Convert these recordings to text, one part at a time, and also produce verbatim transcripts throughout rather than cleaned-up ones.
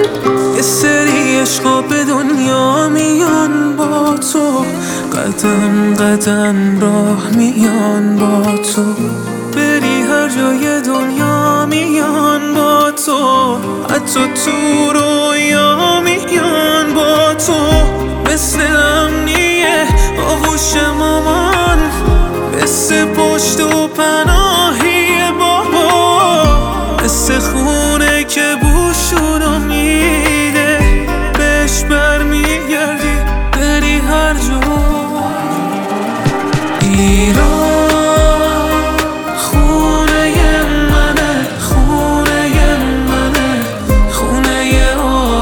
یه سری عشقا به دنیا میان با تو، قدم قدم راه میان با تو، بری هر جای دنیا میان با تو، حتی تو رویا میان با تو. مثل امنیه آغوش مامان، مثل پشت و پناهی بابا، مثل خونه که بوشونو میده بهش برمیگردی بری هر جا. ایران خونه منه، خونه منه، خونه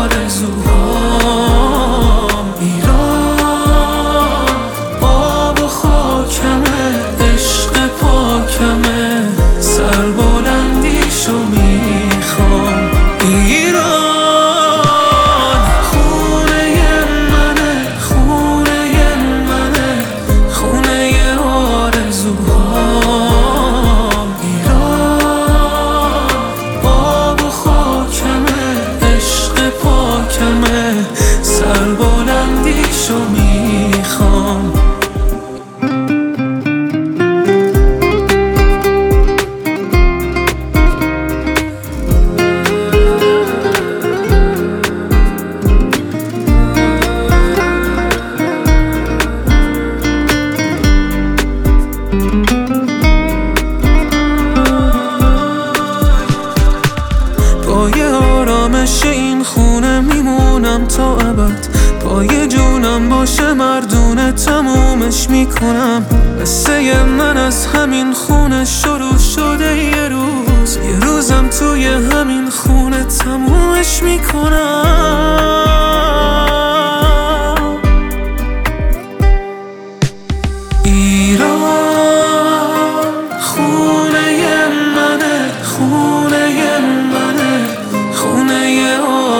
آرزوهام. ایران آب و خاکمه، عشق پاکمه، سربلندیشو میخوام. ایران سربلندیشو میخوام. پای آرامش این خونه میمونم تا ابد، پای جونم باشه مردونه تمومش میکنم. قصه من از همین خونه شروع شده، یه روز یه روزم توی همین خونه تمومش میکنم. ایران خونه منه، خونه منه، خونه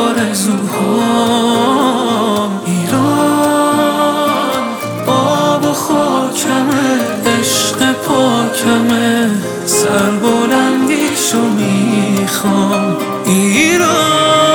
آرزوهام. ایران آب و خاکمه، عشق پاکمه، سربلندیشو میخوام. ایران